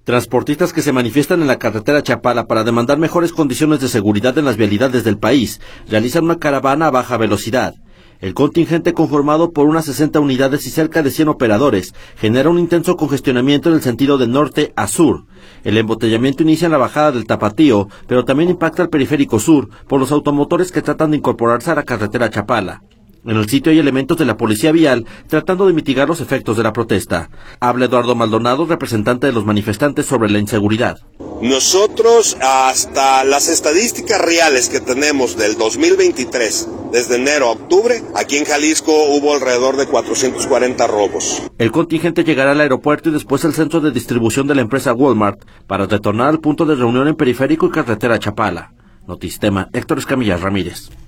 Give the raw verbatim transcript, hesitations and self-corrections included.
Transportistas que se manifiestan en la carretera Chapala para demandar mejores condiciones de seguridad en las vialidades del país realizan una caravana a baja velocidad. El contingente, conformado por unas sesenta unidades y cerca de cien operadores, genera un intenso congestionamiento en el sentido de norte a sur. El embotellamiento inicia en la bajada del Tapatío, pero también impacta el periférico sur por los automotores que tratan de incorporarse a la carretera Chapala. En el sitio hay elementos de la policía vial tratando de mitigar los efectos de la protesta. Habla Eduardo Maldonado, representante de los manifestantes, sobre la inseguridad. Nosotros, hasta las estadísticas reales que tenemos del dos mil veintitrés, desde enero a octubre, aquí en Jalisco hubo alrededor de cuatrocientos cuarenta robos. El contingente llegará al aeropuerto y después al centro de distribución de la empresa Walmart para retornar al punto de reunión en periférico y carretera Chapala. Notistema, Héctor Escamilla Ramírez.